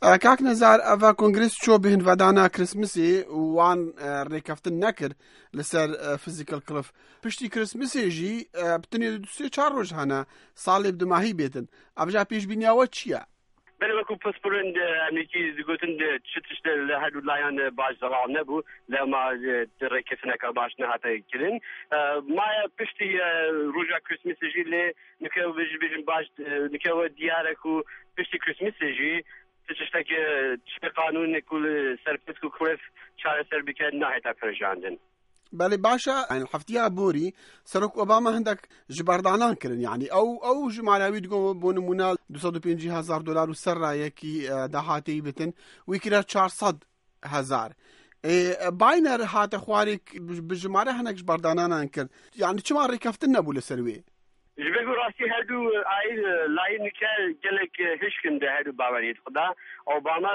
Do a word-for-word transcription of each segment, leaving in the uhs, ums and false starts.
کاک نەزار ئەڤ کۆنگرس چۆ بهینڤەدانا کرسمسی وان ڕێکەفتن نەکرد لەسەر فیزیکل کلف پشتی کرسمسێژی بتنێ دوسێ چار ڕۆژ هەنا ساڵێ بدماهی بێتن ئەبژا پێشبینیاوە چییە؟ بله وەکو پسپۆرن ئەمریکی دەگوتن چ تشت لە هەردوو لایەن باش زەڵاو نەبوو لەما ڕێکەفتنەکە باش نەهاتە کردن مایە پشتی ڕۆژا کرسمسێژی لێ نکەوە بێژن باش نکەوە دیارێک و پشتی کرسمسێژی تشتێکی چ قانونێک و سەرپسک و کورف چارەسەر بکرد ناهێتە پەرژاندن. بله باشە هەفتیا بۆری سەرۆک ئۆباما هەندێک ji بەردانان کردن یعنی ئەو ئەو ژمارەوی دگۆ بۆ نمونە دووسەد و پێنجی هەزار دۆلار و سەرڕایەکی داهاتەی بتن وی کرا چارسەد هەزار باینەر هاتە خوارێک بژمارە هەندێک ji بەردانانان کرد یعنی چما ڕێکەفتن نەبوو لەسەر وێ ji ber ku rastî her du ayî layên dike gelek hişkin de her du baweriyê xwe Obama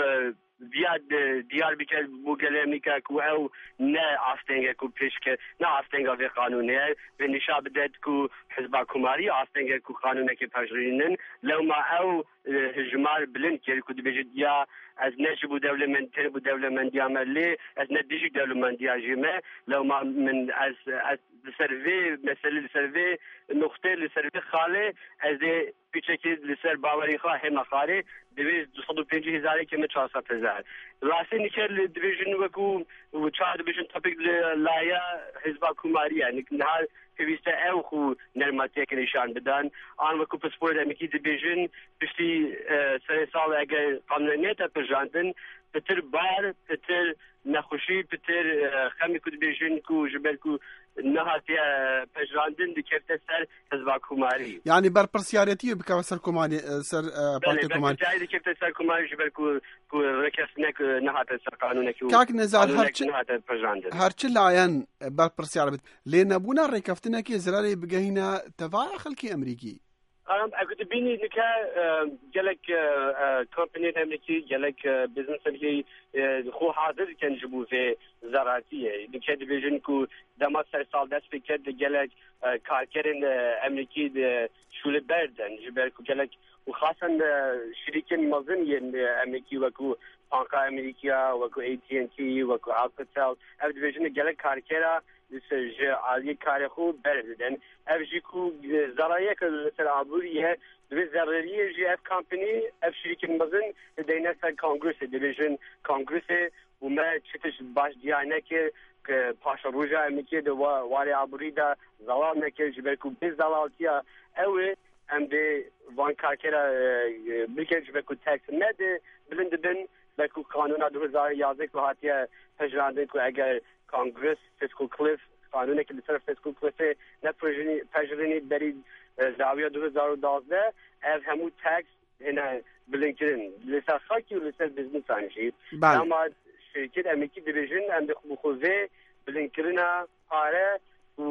ziyad diyar bike bû gelê Amerîka ku ew ne astengek ku pêşke ne astenga vê qanûnê vê nîşa bide ku hizba komarî astengek ku qanûnekê pejirînin lewma ew hijmar bilind kir ku dibêje ya ez ne ji bû dewlementir bû dewlemendiya me lê ez ne dijî dewlemendiya jî me lewma min ez ez li ser vê meselê li ser vê noxtê li ser vê xalê ez ê piçekî li ser bawerî xwe hêma xarê divê دووسەد و پێنجی هزارێکی me çarsەد hezar rastî nîker li dibêjin wekû çar dibêjin topîk li laya hizba komarî ye niha pêwîste ew xû nermatiyekê nîşan bidan an wekû pisporê Amerîkî dibêjin piştî serê sal eger qanûnê nête pejandin pitir bar pitir nexweşî pitir xemê ku dibêjin ku ji ber ku nehatiye pejrandin dikevte ser hizba komarî yani berpirsiyaretiye bikeve ser komarî ser partê komarî dikevte ser komarî ji ber ku ku rekefnek nehate ser qanûnekî kak nezar herçi nehate pejrandin herçi layen berpirsiyar bit lê nebûna rêkeftinekê zirarê bigehîne tevaya xelkê Amerîkî eku dibînî dike gelek kompaniyên Amerîkî gelek biznesekî xwe hazir dikin ji bo vê zeratiyê dike dibêjin ku dema ser sal dest pê kir di gelek karkerên Amerîkî di şûlê berdin ji ber ku gelek û xasan şîrîkên mezin yên Amerîkî wekû Banka Amerîkîya wekû A T and T wekû Alcatel ev dibêjin gelek karkera ji aliyê karê xwe berdidin ev jî ku zerayek li ser aborî ye divê zerreriyê jî ev kompanî ev şîrîkên mezin dideyne ser kongresê dibêjin kongresê û me çi tişt baş diya nekir paşa roja Amerîkiyê di warê aborî de zelal nekir ji ber ku bê zelaltiya ew ê em dê van karkera bikin ji ber ku tax nede bilind dibin ber ku kanûna du hezar yazê ku hatiye pejrandin ku eger Kongres Fiscal Cliff kanûnekî li ser Fiscal Cliffê ne pejirînî berî zawiya du hezar û duwazdeh ev hemû tax hene bilinkirîn li ser xelkî û li ser biznesan jî ama şirket Amerîkî dibêjin em dê bi xwe vê bilinkirina pare û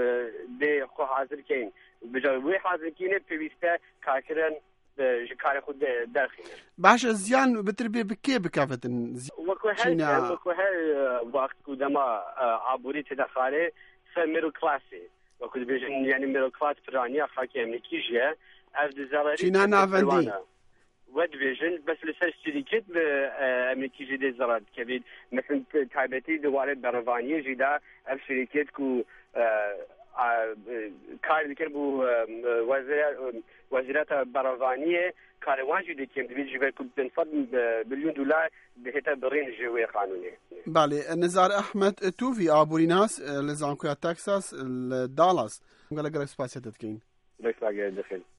dê xwe hazirkên bija wê hazirkînê pêwîste karkirin ji karê xwe derxîne başa ziyan bitir bê bi kê bikevin wekû her wekû her wext ku dema aborî têde xarê ser middle classê wekû dibêjin yani middle class piraniya xelkê Amerîkî jî ye ev di zerarî çîna navendî we dibêjin bes li ser şîrîket li Amerîkî jî dê zerar dikevî mesela taybetî di warê berevaniyê jî de ev şîrîket ku kar dikir bû wezîreta berevaniyê karê wan jî dikim divê ji ber ku bin sed milyon dolar dihête birîn ji wê qanûnê. Balê Nizar Ehmed tu vî aborînas li zankoya Texas li Dallas gelek gelek spasiya te dikeyîn. Destpêgê dixil.